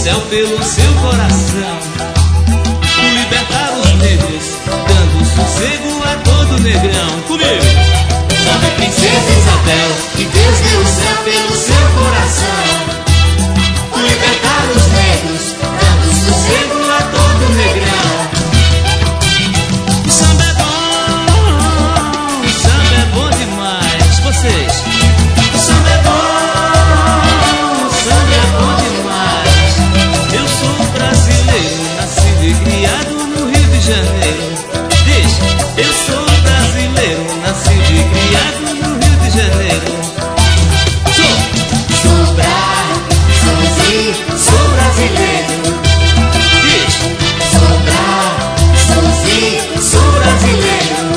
céu pelo seu coração, por libertar os negros, dando sossego a todo negrão. Comigo! Salve Princesa Isabel, que Deus deu o céu pelo seu coração, por libertar os negros, dando sossego a todo negrão. O samba é bom demais. Vocês? O samba é bom demais. Eu sou brasileiro, nascido e criado no Rio de Janeiro. Diz, eu sou brasileiro, nascido e criado no Rio de Janeiro. Sou brasileiro. Diz, sou brasileiro.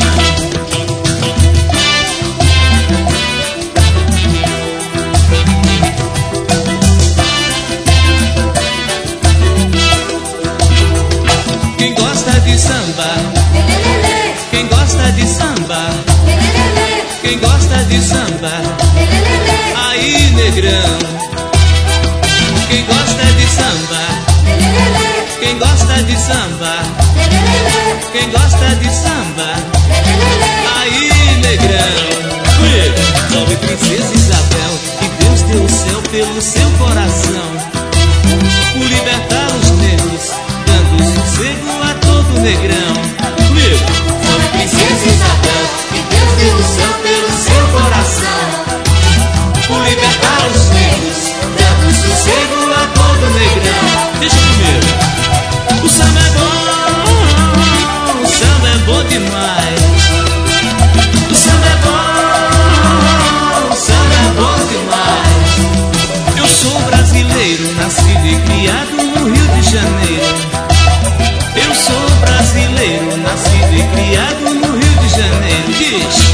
Quem gosta de samba, quem gosta de samba, quem gosta de samba, aí negrão. Quem gosta de samba, quem gosta de samba, quem gosta de samba, aí negrão. Salve Princesa Isabel, que Deus deu o céu pelo seu coração, por libertar os negros, dando sossego a todo negrão. Salve Princesa Isabel, que Deus deu o céu pelo seu coração, por libertar os negros, dando sossego a todo negrão. Deixa comigo. O samba é bom demais. O samba é bom demais. Eu sou brasileiro, nascido e criado no Rio de Janeiro. Eu sou brasileiro, nascido e criado no Rio de Janeiro. Diz.